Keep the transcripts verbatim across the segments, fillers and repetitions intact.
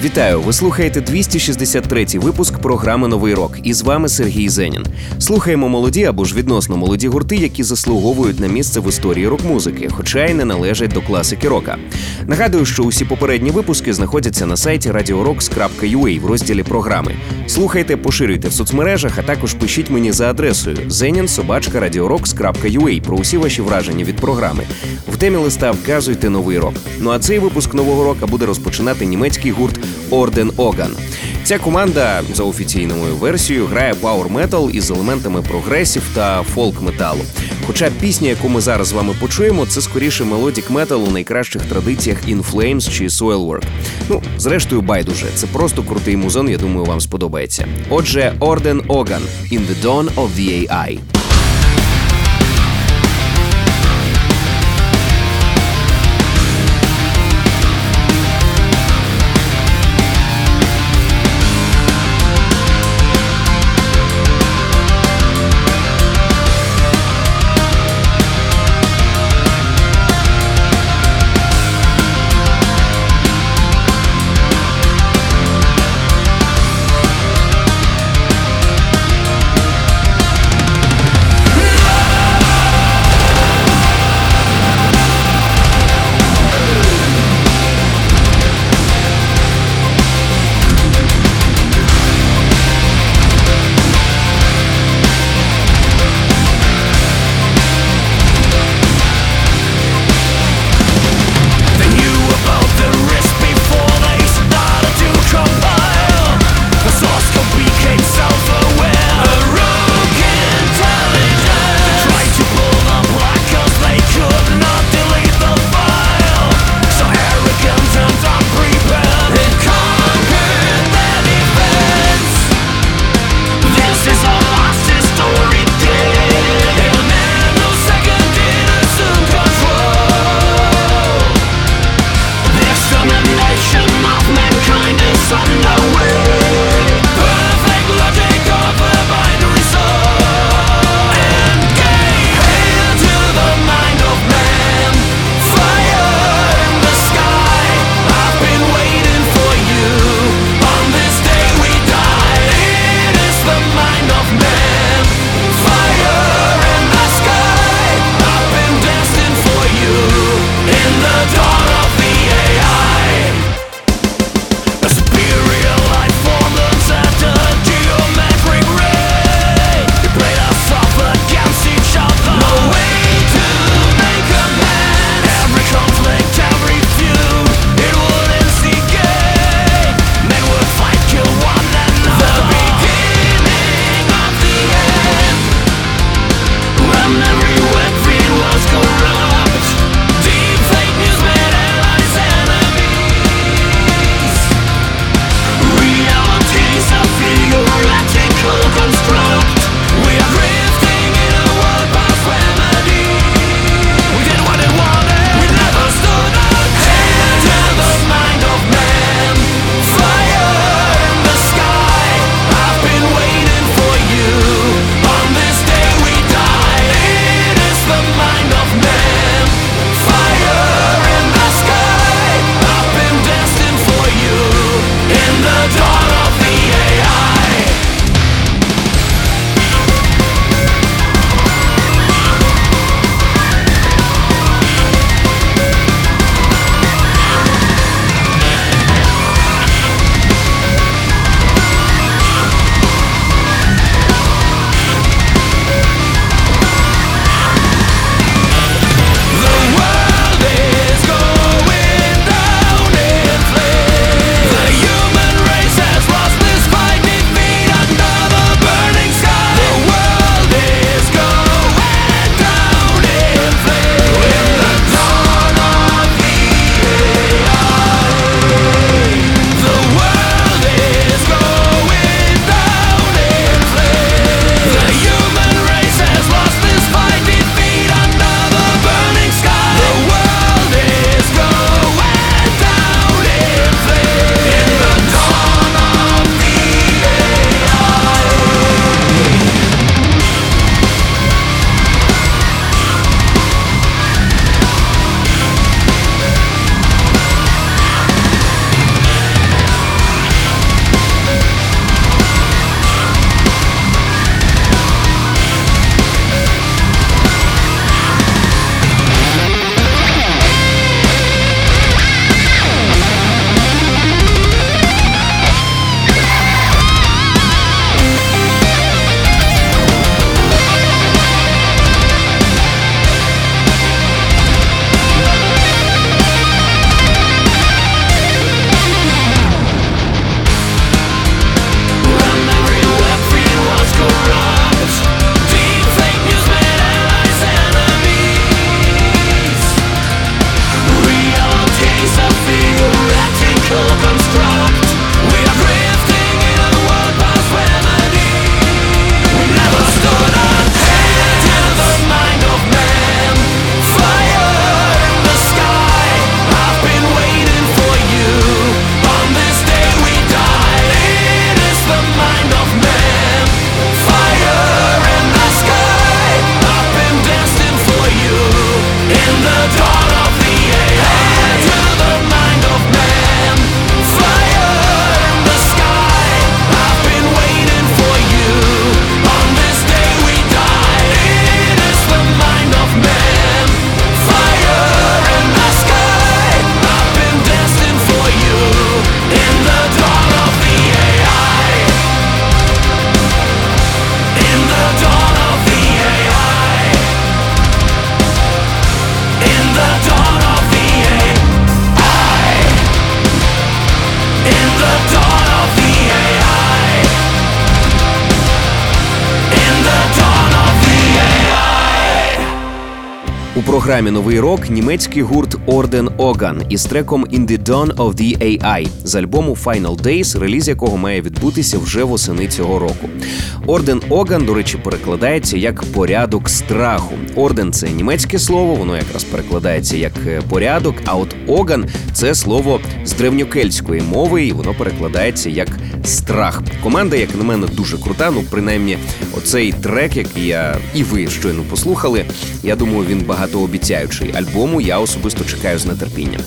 Вітаю! Ви слухаєте двісті шістдесят третій випуск програми «Новий рок». І з вами Сергій Зенін. Слухаємо молоді або ж відносно молоді гурти, які заслуговують на місце в історії рок-музики, хоча й не належать до класики рока. Нагадую, що усі попередні випуски знаходяться на сайті радіо рокс крапка ю а в розділі «Програми». Слухайте, поширюйте в соцмережах, а також пишіть мені за адресою зенін собачка радіо рокс крапка ю а про усі ваші враження від програми. В темі листа вказуйте «Новий рок». Ну а цей випуск «Нового рока» буде розпочинати німецький гурт Орден Оган. Ця команда, за офіційною версією, грає пауер-метал із елементами прогресів та фолк-металу. Хоча пісня, яку ми зараз з вами почуємо, це скоріше мелодік-метал у найкращих традиціях In Flames чи Soilwork. Ну, зрештою, байдуже. Це просто крутий музон, я думаю, вам сподобається. Отже, Орден Оган – In the Dawn of the ей ай. У програмі «Новий рок» німецький гурт Orden Organ із треком «In the Dawn of the ей ай» з альбому Final Days, реліз якого має відбутися вже восени цього року. Orden Organ, до речі, перекладається як «порядок страху». Орден – це німецьке слово, воно якраз перекладається як «порядок», а от «оган» – це слово з древньокельтської мови, і воно перекладається як «страх». Команда, як на мене, дуже крута, ну, принаймні, оцей трек, який я і ви щойно послухали, я думаю, він багатообіцяючий. Альбому я особисто чекаю з нетерпінням.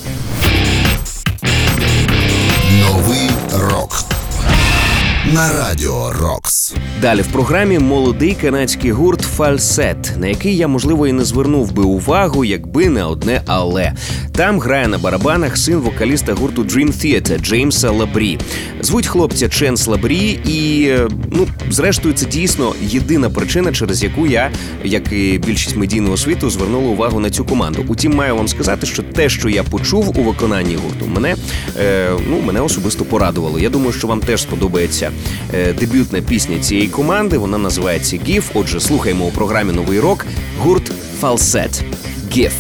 Новий рок на Радіо Рокс. Далі в програмі молодий канадський гурт Falset, на який я, можливо, і не звернув би увагу, якби не одне «але». Там грає на барабанах син вокаліста гурту Dream Theater Джеймса Лабрі. Звуть хлопця Ченс Лабрі, і, ну, зрештою, це дійсно єдина причина, через яку я, як і більшість медійного світу, звернула увагу на цю команду. Утім, маю вам сказати, що те, що я почув у виконанні гурту, мене, е, ну, мене особисто порадувало. Я думаю, що вам теж сподобається е, дебютна пісня цієї команди. Вона називається «Give». Отже, слухаємо у програмі «Новий рок» гурт Falset. «Give».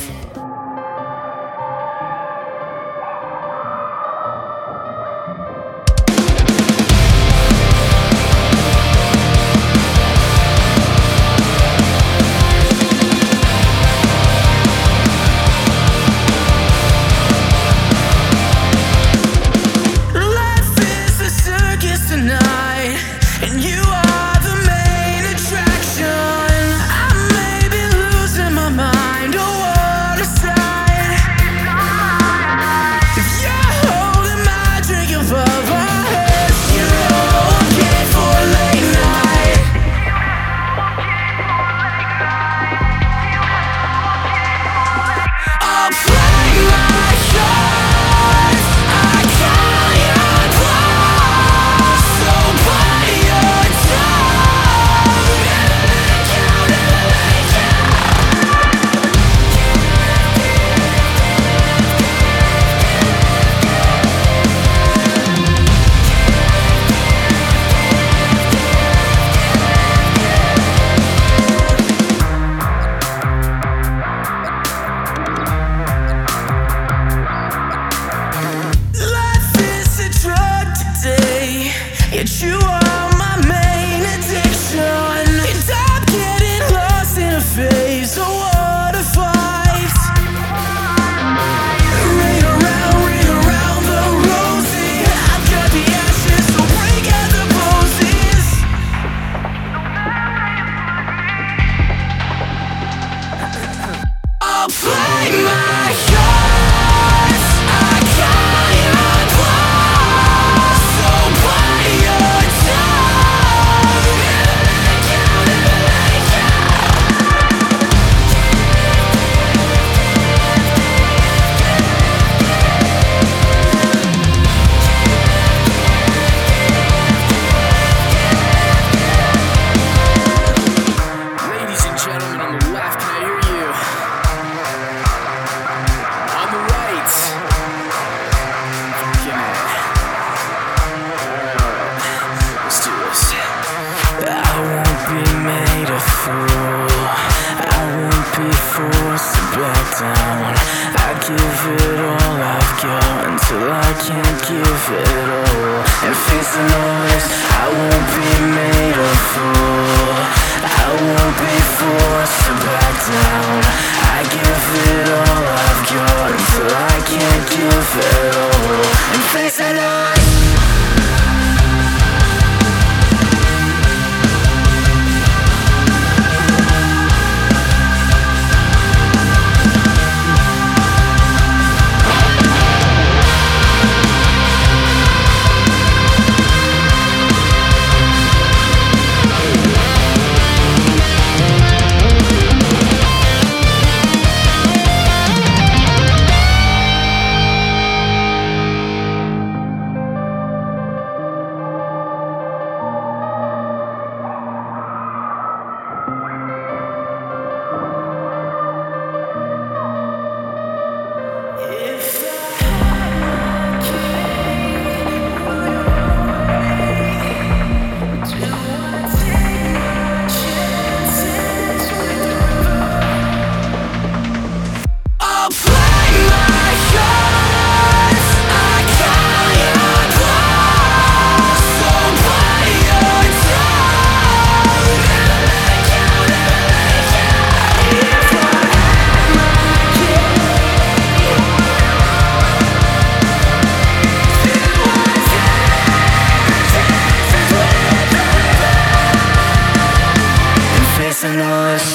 facing us.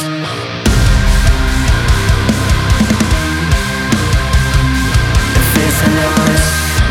They're facing us.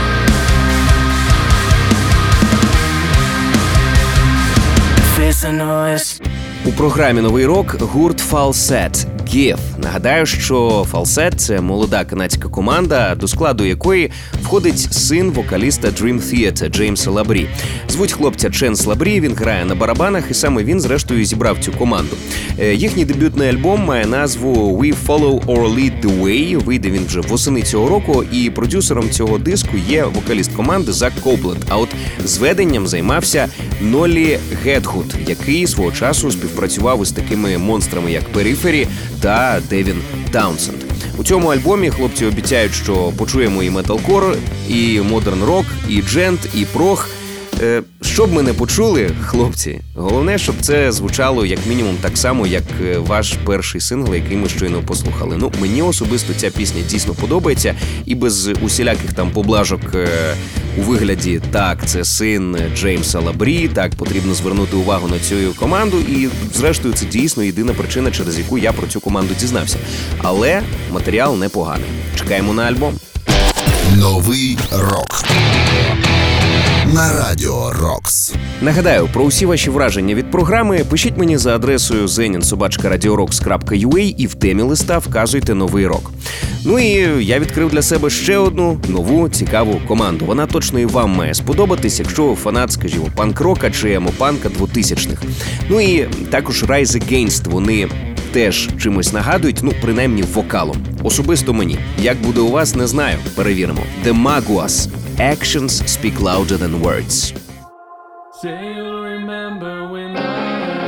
They're facing us. У програмі «Новий рок» гурт Falset Give. Нагадаю, що Falset – це молода канадська команда, до складу якої входить син вокаліста Dream Theater Джеймса Лабрі. Звуть хлопця Ченс Лабрі, він грає на барабанах, і саме він, зрештою, зібрав цю команду. Їхній дебютний альбом має назву «We Follow or Lead the Way». Вийде він вже восени цього року, і продюсером цього диску є вокаліст команди Зак Копленд. А от зведенням займався Нолі Гетгуд, який свого часу співпрацював із такими монстрами, як Periphery та Девін Таунсенд. У цьому альбомі хлопці обіцяють, що почуємо і металкор, і модерн рок, і джент, і прог. Е, що б ми не почули, хлопці, головне, щоб це звучало як мінімум так само, як ваш перший сингл, який ми щойно послухали. Ну, мені особисто ця пісня дійсно подобається, і без усіляких там поблажок е, у вигляді «так, це син Джеймса Лабрі», «так, потрібно звернути увагу на цю команду», і зрештою це дійсно єдина причина, через яку я про цю команду дізнався. Але матеріал непоганий. Чекаємо на альбом. Новий рок. На Радіо Рокс. Нагадаю, про усі ваші враження від програми пишіть мені за адресою зенін собачка радіорокс крапка ю а і в темі листа вказуйте «Новий рок». Ну і я відкрив для себе ще одну нову цікаву команду. Вона точно і вам має сподобатись, якщо ви фанат, скажімо, панк-рока чи емо-панка двотисячних. Ну і також Rise Against, вони теж чимось нагадують, ну, принаймні вокалом. Особисто мені. Як буде у вас, не знаю. Перевіримо. The Maguas. Actions speak louder than words. Say you'll remember when I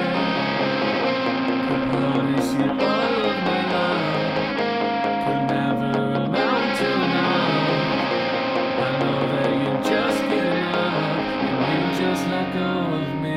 could promise you all of my love, could never amount to love. I know that you're just giving up, and you just let go of me.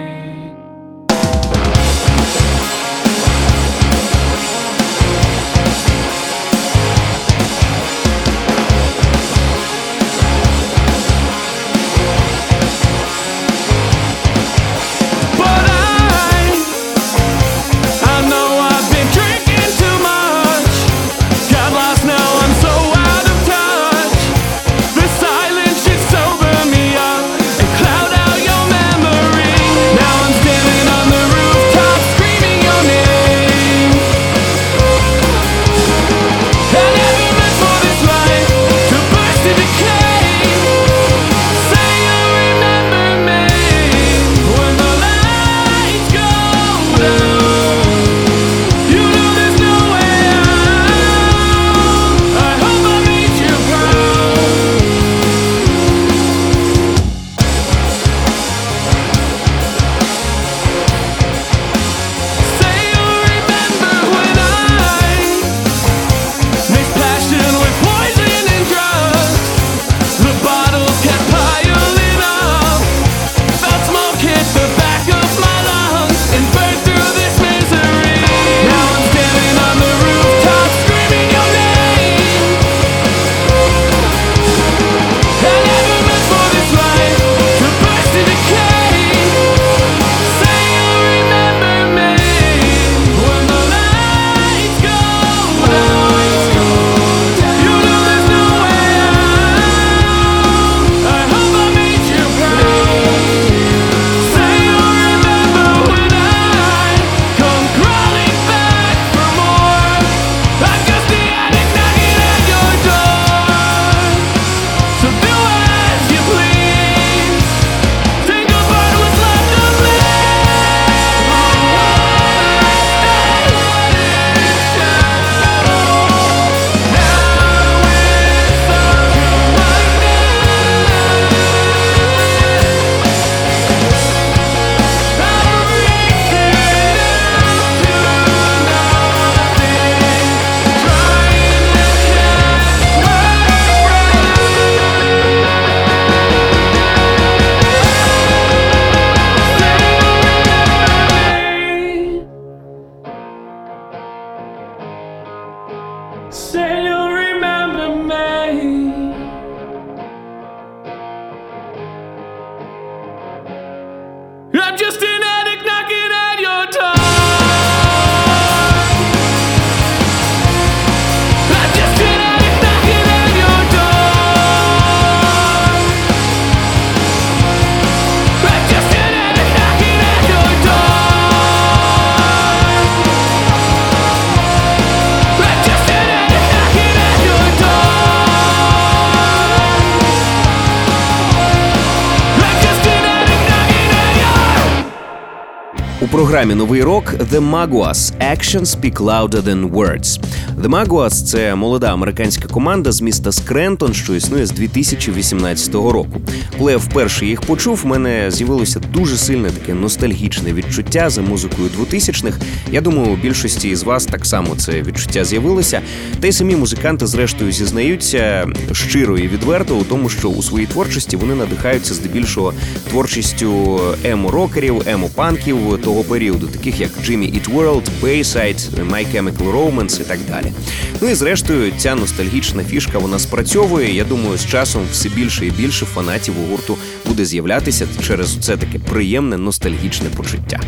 програмі «Новий рок» The Maguas – Actions Speak Louder Than Words. The Maguas – це молода американська команда з міста Скрентон, що існує з дві тисячі вісімнадцятого року. Коли я вперше їх почув, в мене з'явилося дуже сильне таке ностальгічне відчуття за музикою двотисячних. Я думаю, у більшості із вас так само це відчуття з'явилося. Та й самі музиканти зрештою зізнаються щиро і відверто у тому, що у своїй творчості вони надихаються здебільшого творчістю емо-рокерів, емо-панків того періоду, таких як Jimmy Eat World, Bayside, My Chemical Romance і так далі. Ну і зрештою, ця ностальгічна фішка, вона спрацьовує. Я думаю, з часом все більше і більше фанатів у гурту буде з'являтися через це таке приємне ностальгічне почуття.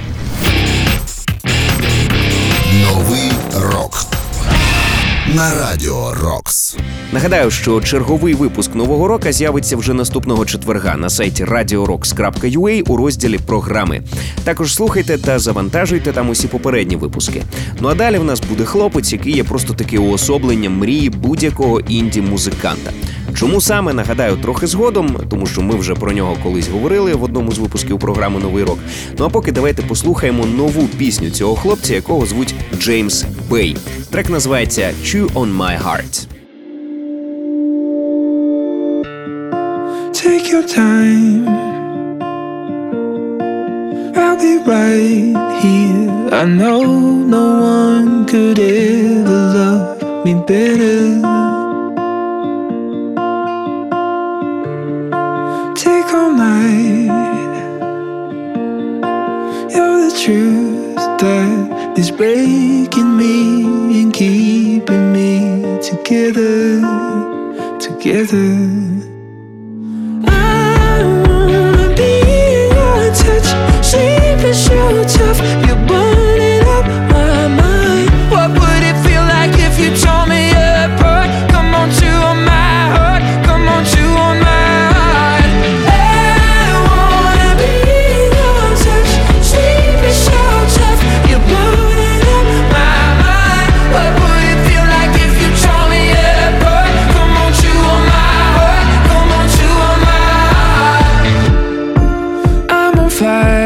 Новий рок на Радіо Рокс. Нагадаю, що черговий випуск «Нового рока» з'явиться вже наступного четверга на сайті радіо рокс крапка ю а у розділі «Програми». Також слухайте та завантажуйте там усі попередні випуски. Ну а далі в нас буде хлопець, який є просто таки уособленням мрії будь-якого інді-музиканта. Чому саме, нагадаю, трохи згодом, тому що ми вже про нього колись говорили в одному з випусків програми «Новий рок». Ну а поки давайте послухаємо нову пісню цього хлопця, якого звуть Джеймс Бей. Трек називається «Chew on My Heart». Take your time, I'll be right here. I know no one could ever love me better. Take all night, you're the truth that is breaking me and keeping me together, together. Sleep is so tough, you're burning up my mind. What would it feel like if you tore me apart? Come on, chew on my heart, come on, chew on my heart. I wanna be your touch. Sleep is so tough, you're burning up my mind. What would it feel like if you tore me apart? Come on, chew on my heart, come on, chew on my heart. I'm on fire,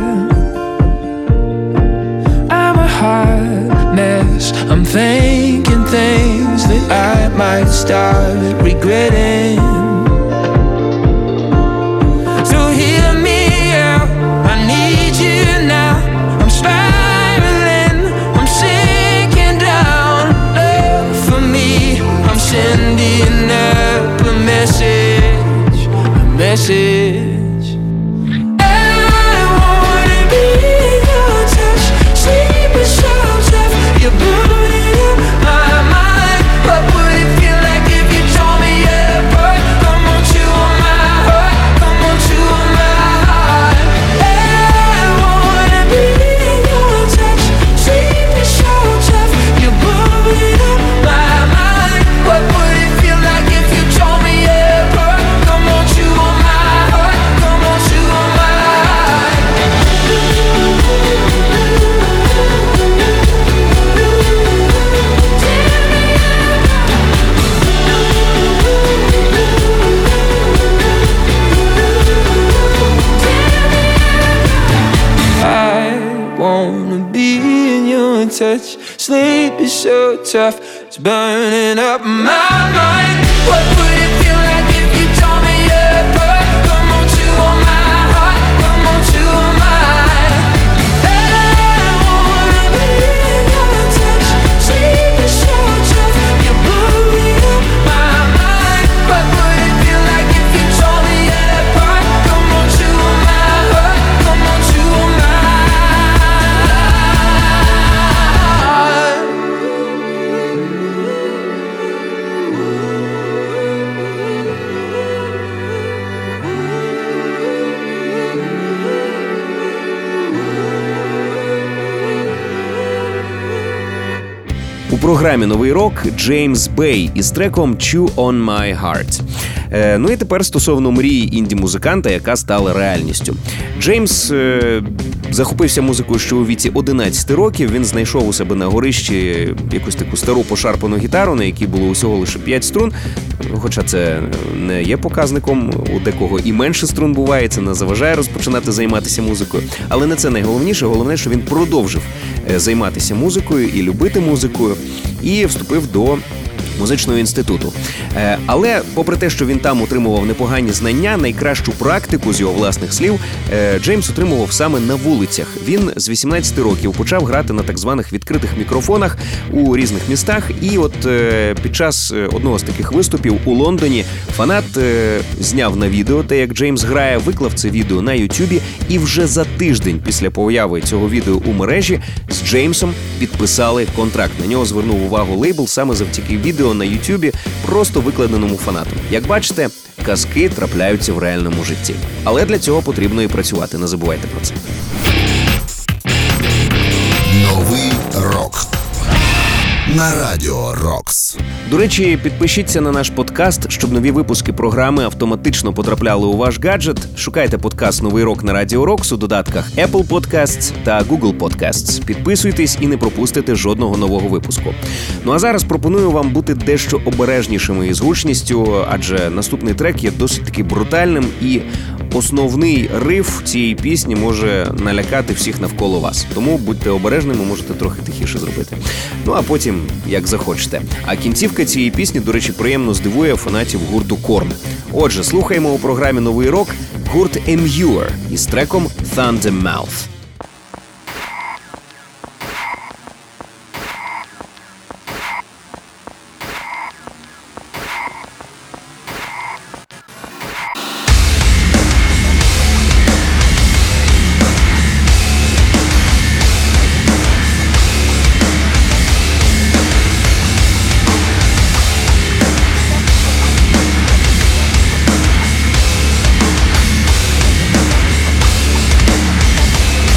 I'm thinking things that I might start regretting. So hear me out, I need you now. I'm spiraling, I'm sinking down. Love for me, I'm sending up a message, a message. I wanna be your touch. Sleep is so tough, you're burning up my mind. What would it feel like if you tore me apart? Come on, chew on my heart, come on, chew on my heart. I wanna be your touch. Sleep is so tough, you're burning up my mind. What would it feel like if you tore me apart? Come on, chew on my heart, come on, chew on my heart. I wanna be in your touch. Sleep is so tough, it's burning up my mind. What would it feel like if you tore me apart? Come on, chew on my heart, come on, chew on my heart. I wanna be in your touch. Sleep is so tough, you're burning up my mind. What would it feel like if you tore me apart? Come on, chew on my heart, come on, chew on my heart. У програмі «Новий рок» Джеймс Бей із треком «Chew on My Heart». Е, ну і тепер стосовно мрії інді-музиканта, яка стала реальністю. Джеймс е, Захопився музикою ще у віці одинадцяти років. Він знайшов у себе на горищі якусь таку стару пошарпану гітару, на якій було усього лише п'ять струн. Хоча це не є показником, у декого і менше струн буває, це не заважає розпочинати займатися музикою. Але не це найголовніше, головне, що він продовжив займатися музикою і любити музикою, і вступив до музичного інституту. Але, попри те, що він там отримував непогані знання, найкращу практику, з його власних слів, Джеймс отримував саме на вулицях. Він з вісімнадцяти років почав грати на так званих відкритих мікрофонах у різних містах, і от під час одного з таких виступів у Лондоні фанат зняв на відео те, як Джеймс грає, виклав це відео на Ютубі, і вже за тиждень після появи цього відео у мережі з Джеймсом підписали контракт. На нього звернув увагу лейбл саме завдяки відео на Ютубі, просто викладеному фанатом. Як бачите, казки трапляються в реальному житті. Але для цього потрібно і працювати, не забувайте про це. Новий рок на Радіо Рокс. До речі, підпишіться на наш подкаст, щоб нові випуски програми автоматично потрапляли у ваш гаджет. Шукайте подкаст «Новий рок» на Радіо Рокс у додатках Apple Podcasts та Google Podcasts. Підписуйтесь і не пропустите жодного нового випуску. Ну а зараз пропоную вам бути дещо обережнішими із гучністю, адже наступний трек є досить таки брутальним, і основний риф цієї пісні може налякати всіх навколо вас. Тому будьте обережними, можете трохи тихіше зробити. Ну а потім, як захочете. А кінцівка цієї пісні, до речі, приємно здивує фанатів гурту Korn. Отже, слухаємо у програмі «Новий рок» гурт Emmure із треком «Thundermouth». Thundermouth.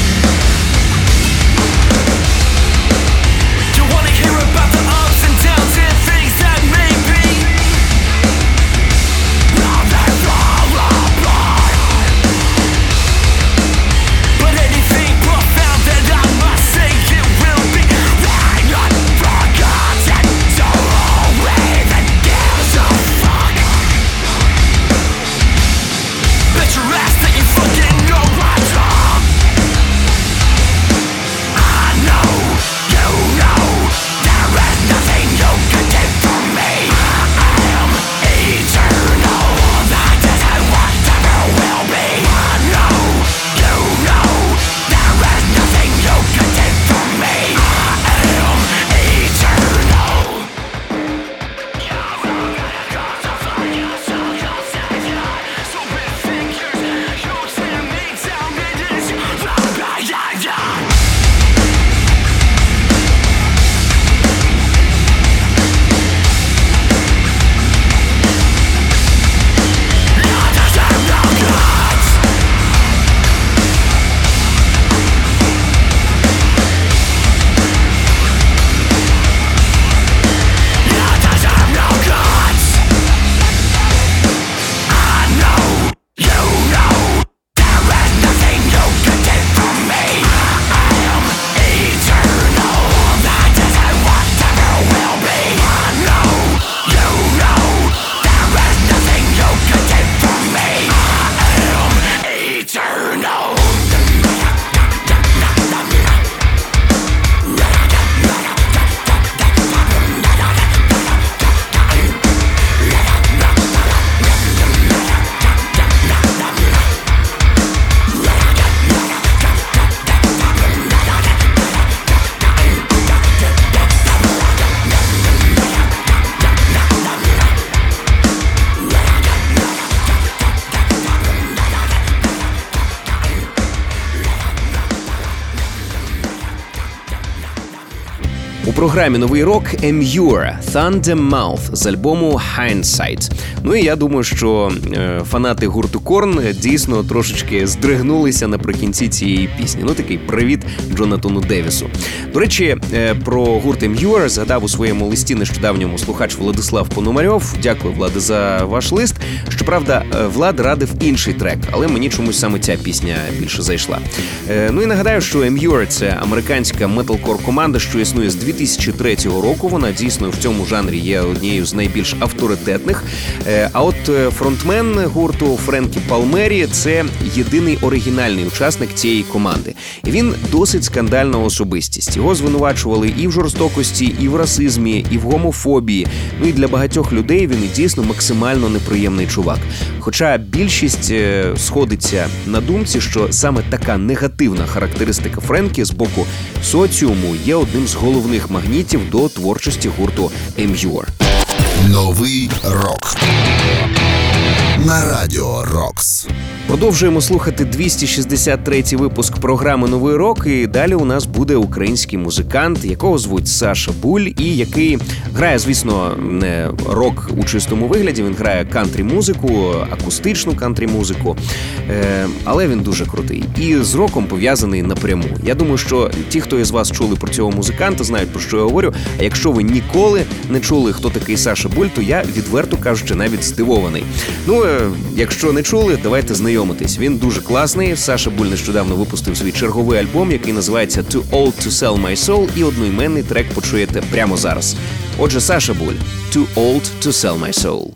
У програмі «Новий рок» Emmure Thunder Mouth з альбому Hindsight. Ну і я думаю, що е, фанати гурту Korn дійсно трошечки здригнулися наприкінці цієї пісні. Ну такий привіт Джонатану Девісу. До речі, е, про гурт Emmure згадав у своєму листі нещодавньому слухач Владислав Пономарьов. Дякую, Влади, за ваш лист. Щоправда, Влад радив інший трек, але мені чомусь саме ця пісня більше зайшла. Е, ну і нагадаю, що Emmure – це американська металкор команда, що існує з дві тисячі третього року. Вона дійсно в цьому жанрі є однією з найбільш авторитетних. Е, а от фронтмен гурту Френкі Палмері – це єдиний оригінальний учасник цієї команди. І він досить скандальна особистість. Його звинувачували і в жорстокості, і в расизмі, і в гомофобії. Ну і для багатьох людей він і дійсно максимально неприємний чувак. Хоча більшість е, сходиться на думці, що саме така негативна характеристика Френкі з боку соціуму є одним з головних магнітів до творчості гурту Emmure. Новий рок на радіо Рокс. Продовжуємо слухати двісті шістдесят третій випуск програми «Новий рок», і далі у нас буде український музикант, якого звуть Саша Буль, і який грає, звісно, не рок у чистому вигляді, він грає кантрі-музику, акустичну кантрі-музику, е, але він дуже крутий. І з роком пов'язаний напряму. Я думаю, що ті, хто із вас чули про цього музиканта, знають, про що я говорю, а якщо ви ніколи не чули, хто такий Саша Буль, то я, відверто кажучи, навіть здивований. Ну, е, якщо не чули, давайте знайомитися. Він дуже класний. Саша Буль нещодавно випустив свій черговий альбом, який називається «Too Old to Sell My Soul», і одноіменний трек почуєте прямо зараз. Отже, Саша Буль «Too Old to Sell My Soul».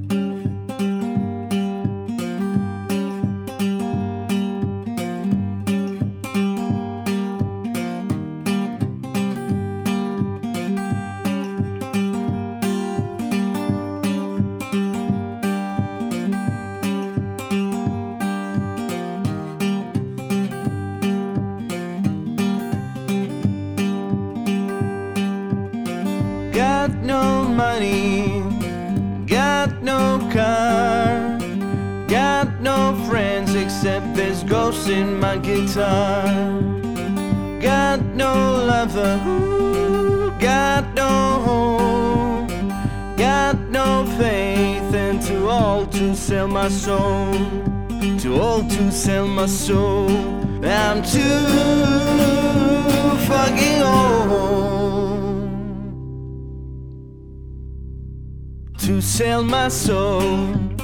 Got no money, got no car, got no friends except there's ghosts in my guitar. Got no lover, got no home, got no faith, and too old to sell my soul, too old to sell my soul. I'm too fucking old to sell my soul.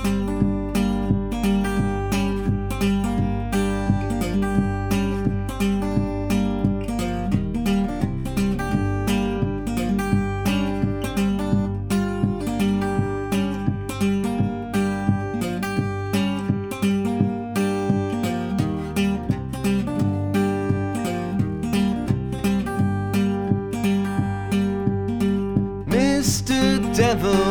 Mister Devil,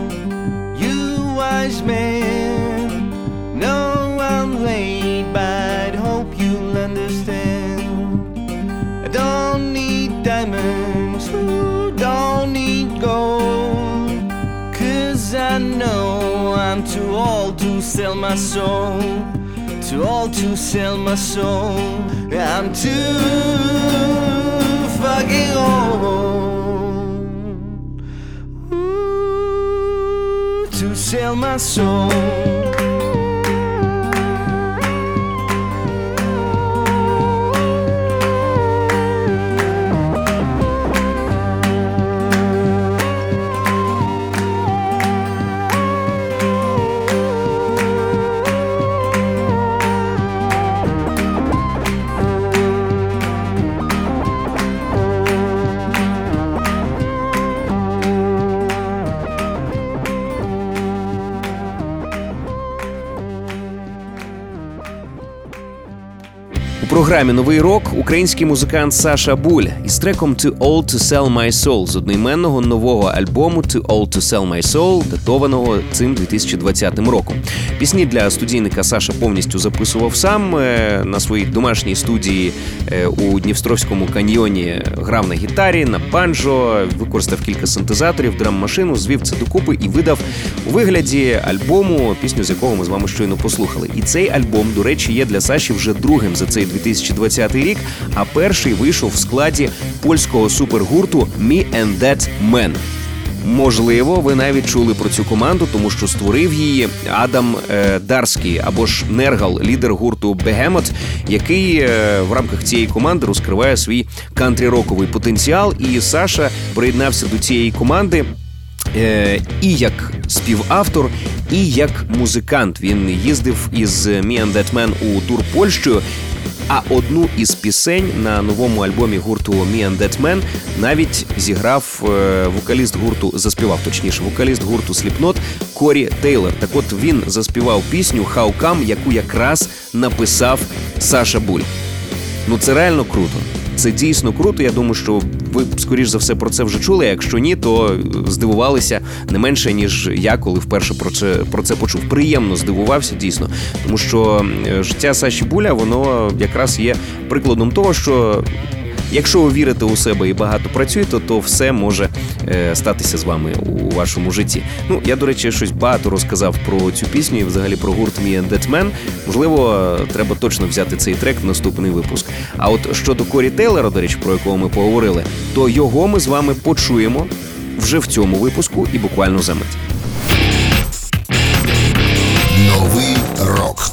wise man, no, I'm late, but I'd hope you'll understand. I don't need diamonds, ooh, don't need gold, 'cause I know I'm too old to sell my soul, too old to sell my soul. I'm too fucking old to sell my soul. У програмі «Новий рок» український музикант Саша Буль із треком «Too Old to Sell My Soul» з одноіменного нового альбому «Too Old to Sell My Soul», датованого цим дві тисячі двадцятим роком. Пісні для студійника Саша повністю записував сам. На своїй домашній студії у Дністровському каньйоні грав на гітарі, на банджо, використав кілька синтезаторів, драм-машину, звів це докупи і видав у вигляді альбому, пісню з якого ми з вами щойно послухали. І цей альбом, до речі, є для Саші вже другим за цей дві тисячі тисячі двадцятий рік, а перший вийшов в складі польського супергурту Me and That Man. Можливо, ви навіть чули про цю команду, тому що створив її Адам е, Дарський, або ж Нергал, лідер гурту Behemoth, який е, в рамках цієї команди розкриває свій кантрі-роковий потенціал. І Саша приєднався до цієї команди е, і як співавтор, і як музикант. Він їздив із Me and That Man у тур Польщею, а одну із пісень на новому альбомі гурту Me and That Man навіть зіграв е, вокаліст гурту, заспівав точніше, вокаліст гурту Slipknot Корі Тейлор. Так от він заспівав пісню How Come, яку якраз написав Саша Буль. Ну це реально круто. Це дійсно круто. Я думаю, що ви, скоріш за все, про це вже чули. Якщо ні, то здивувалися не менше, ніж я, коли вперше про це, про це почув. Приємно здивувався, дійсно. Тому що життя Саші Буля, воно якраз є прикладом того, що якщо ви вірите у себе і багато працюєте, то все може е, статися з вами у вашому житті. Ну, я, до речі, щось багато розказав про цю пісню і взагалі про гурт Me and That Man. Можливо, треба точно взяти цей трек в наступний випуск. А от щодо Корі Тейлора, до речі, про якого ми поговорили, то його ми з вами почуємо вже в цьому випуску і буквально за мить. Новий рок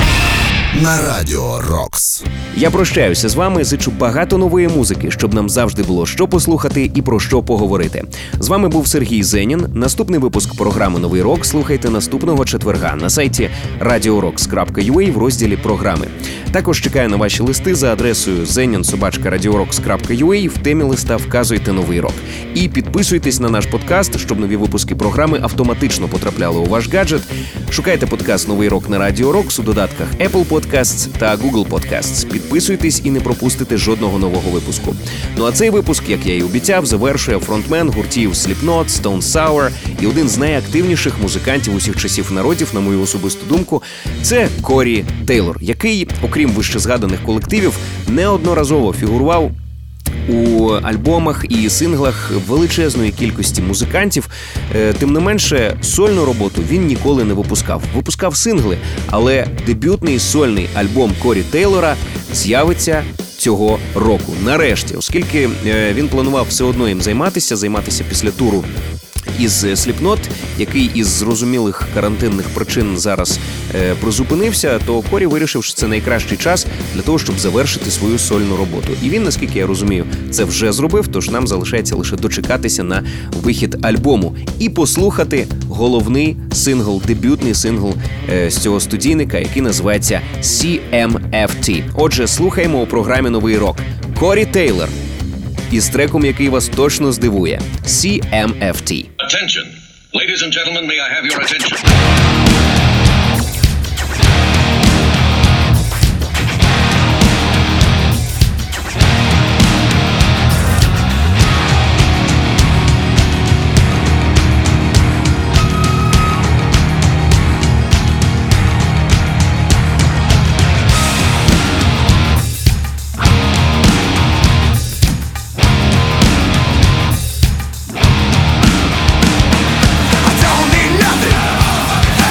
на Радіо Рокс. Я прощаюся з вами, зичу багато нової музики, щоб нам завжди було що послухати і про що поговорити. З вами був Сергій Зенін. Наступний випуск програми «Новий рок» слухайте наступного четверга на сайті радіо рокс крапка ю а в розділі «Програми». Також чекаю на ваші листи за адресою зенін собачка радіо рокс крапка ю а. В темі листа вказуйте «Новий рок». І підписуйтесь на наш подкаст, щоб нові випуски програми автоматично потрапляли у ваш гаджет. Шукайте подкаст «Новий рок» на Радіо Рокс у додатках Apple Podcasts та Google Podcasts. Підписуйтесь і не пропустите жодного нового випуску. Ну а цей випуск, як я і обіцяв, завершує фронтмен гуртів Slipknot, Stone Sour і один з найактивніших музикантів усіх часів народів, на мою особисту думку, це Корі Тейлор, який, окрім вищезгаданих колективів, неодноразово фігурував у альбомах і синглах величезної кількості музикантів. Тим не менше, сольну роботу він ніколи не випускав. Випускав сингли, але дебютний сольний альбом Корі Тейлора з'явиться цього року. Нарешті, оскільки він планував все одно їм займатися, займатися після туру із Slipknot, який із зрозумілих карантинних причин зараз е, призупинився, то Корі вирішив, що це найкращий час для того, щоб завершити свою сольну роботу. І він, наскільки я розумію, це вже зробив, тож нам залишається лише дочекатися на вихід альбому і послухати головний сингл, дебютний сингл е, з цього студійника, який називається сі ем еф ті. Отже, слухаємо у програмі «Новий рок» Корі Тейлор із треком, який вас точно здивує – сі ем еф ті. Attention. Ladies and gentlemen, may I have your attention? I don't need nothing.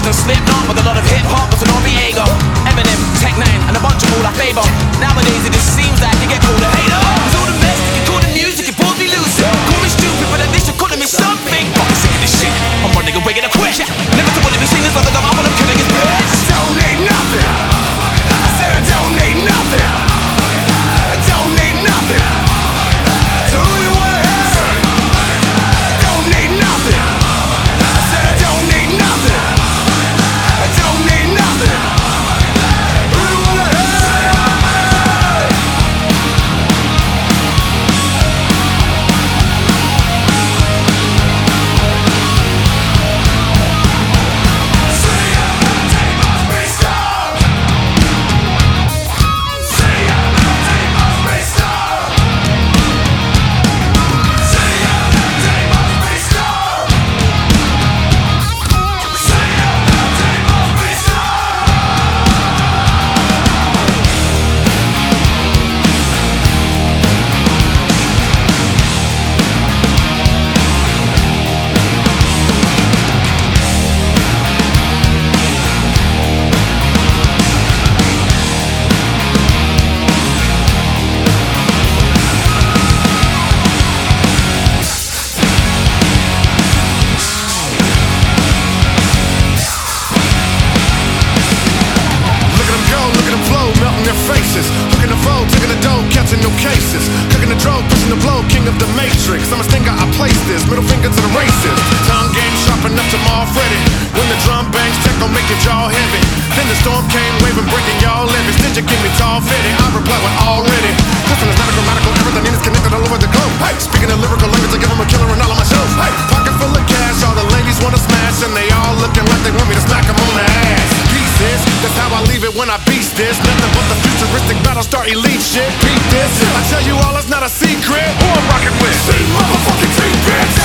and Slipknot with a lot of hip hop was an Noriega. Eminem, Tech Nine, and a bunch of all I favor. Nowadays it just seems like you get called a hater. It's all the mess, you call the music, it pulls me loose. Call me stupid, but at least you're calling me something. Fucking sick of this shit, I'm running away in a quit. Never to want to be seen as long as I'm up when I'm killing his bitch. Don't need nothing. I said I don't need nothing. I don't need nothing. So who you wanna have? I don't need nothing. I said I don't need nothing. I don't need nothing. Who you wanna have? When I beast this, nothing but the futuristic Battlestar Elite shit. Beat this, I tell you all, it's not a secret. Who I'm rocking with? See, motherfucking T-Bits.